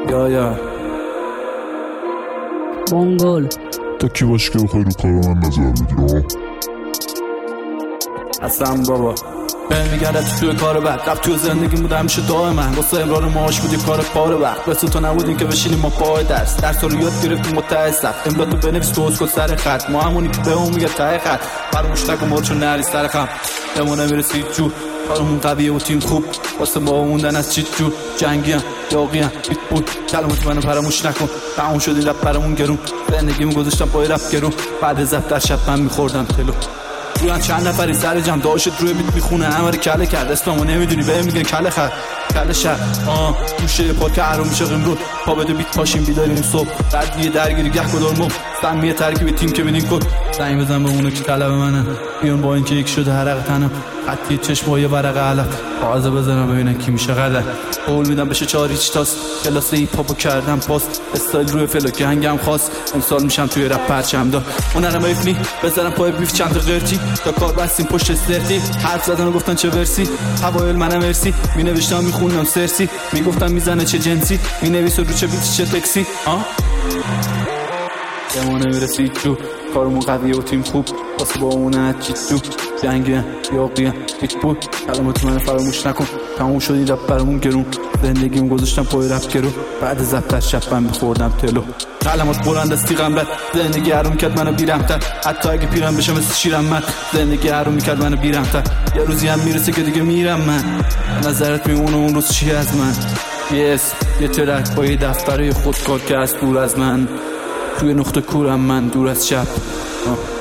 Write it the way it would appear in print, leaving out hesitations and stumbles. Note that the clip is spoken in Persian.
یا بونگل تا کی باش که بخوای رو کار من نظر بگیره؟ اصلا بابا بهم میگرد توی کار بعد رفت توی زندگی بود همیشه دائما واسه امرار معاش بودی کار پاره وقت بس تو نبودین که بشینیم ما پای درس رو یاد گرفتیم متأسف املا تو بنویس تو کد سر خط ما همونی که بهمون میگه ته خط فراموش نکن ما چون نری سر خم بهمون نمیرسید جور کارمون قویه و تیم خوب واسه ما موندن از چیت جور جنگیم یاقیم بیت بود کلمات منو فراموش نکن تموم شد این رپ برامون گرون زندگیمو گذاشتم پای رپ گرون بعد زفت در شب من میخوردم تلو روی چند نفری سر جمع داشت روی بیت میخونه همه رو کله کرد اسممو نمیدونی بهم میگن کله خر کله شهر گوشه پا که حروم میشه قمرو پا بده بیت پاشیم بیداریم صبح بعد یه درگیری گه کدار مخ سمیه ترکیب تیم که بدین کد زنگ بزن به اونو که طلب منن بیان با اینکه یک شده حرق تنم خطی چشم و یه ورق علف آوازه بزنم ببینن کی میشه قدر قول میدم بشه 4 هیچ تاست کلاس هیپ هاپو کردم پاست استایل روی فلوک هنگم خاص امسال میشم توی رپ پرچم دار اونم افنی بزنم پای بیف چند تا قرتی تا کار بستیم پشت استرتی حرف زدن و گفتن چه ورسی اوایل منم ورسی مینوشتم میخوندم سرسی میگفتم میزنه چه جنسی مینویسه رو چه بیت چه تکسی ما نمیرسید جو کارمون قویه و تیم خوب واسه با اونه چیت جو جنگیم یاقیم بیت بود کلمات من فراموش نکن تموم شد این رپ برامون گرون زندگیم گذاشتم پای رپ گرون بعد زفت در شب من بخوردم تلو کلمات بلند از تیغم رد زندگی حروم کرد منو بیرمتر حتی اگه پیرم بشم مثل شیرم من زندگی حروم کرد منو بیرمتر یه روزی هم میرسه که دیگه میرم من نظرت میمونه اون روز چی از من یه اسم یه ترک با یه دفتره خودکار که از دور از من توی نقطه کورم من دور از شب